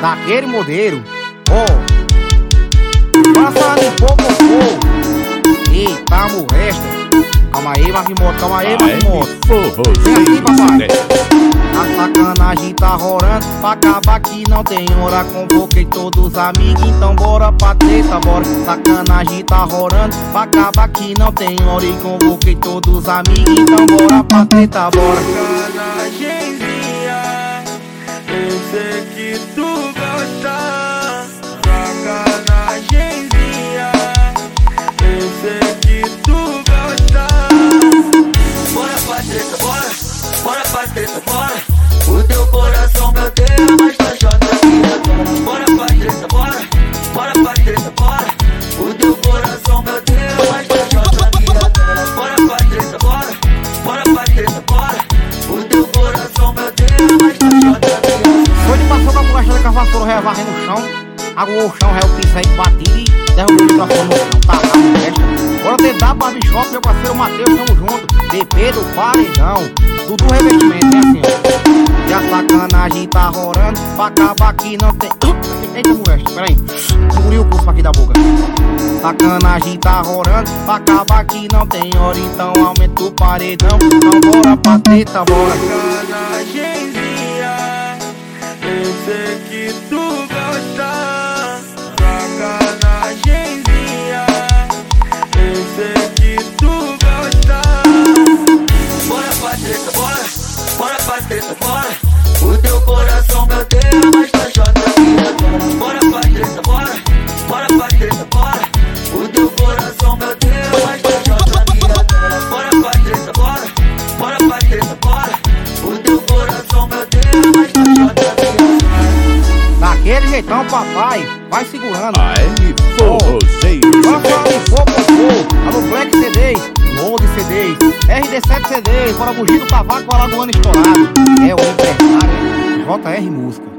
daquele modelo. Passa de pouco. Eita, molesta. Calma aí, Marquimoto, calma aí, Marquimoto. Vem aqui, papai. A sacanagem tá rolando, pra acabar que não tem hora. Convoquei todos os amigos, então bora pra treta, bora. Sacanagem tá rolando, pra acabar que não tem hora. E convoquei todos os amigos, então bora pra treta, bora. Sacanagemzinha, eu sei que tu gosta. Sacanagemzinha, eu sei que tu gosta. Bora pra treta, bora. Bora pra treta, bora. O teu coração me odeia, mas tá jota aqui agora. Bora pra treta, bora. Bora pra treta, bora. O teu coração me odeia, mas tá jota aqui agora. Bora pra treta, bora. Bora pra treta, bora. O teu coração me odeia, mas tá jota aqui agora. Foi de passou com a borracha da vassoura, varrendo no chão. Aguou o chão, o piso aí batido e derrubou o microfone no chão. Tá rápido, festa. Bora tentar Barbershop, meu parceiro Matheus, tamo junto. DP do Paredão, Dudu Revestimento, vem assim, ó. E a sacanagem tá rolando, pra acabar que não tem... Eita, moleste, peraí. Segurei o curso aqui da boca. Sacanagem tá rolando, pra acabar que não tem hora. Então aumenta o paredão, então bora pra treta, bora. Sacanagemzinha, eu sei que tu gosta. Sacanagemzinha, eu sei que tu gosta. Bora pra treta, bora. Bora pra treta, bora. O teu coração me odeia, mas tá jota aqui agora. Bora pra treta, bora. Bora pra treta, bora. O teu coração me odeia, mas tá jota aqui agora. Bora pra treta, bora. Bora pra treta, bora. O teu coração me odeia, mas tá jota aqui agora. Daquele jeitão, papai, vai segurando. Alô, Black CDs, Load CDs, RD7 CDs, bora fugir do cavaco, Alagoano estourado. É o empresário, JR Música.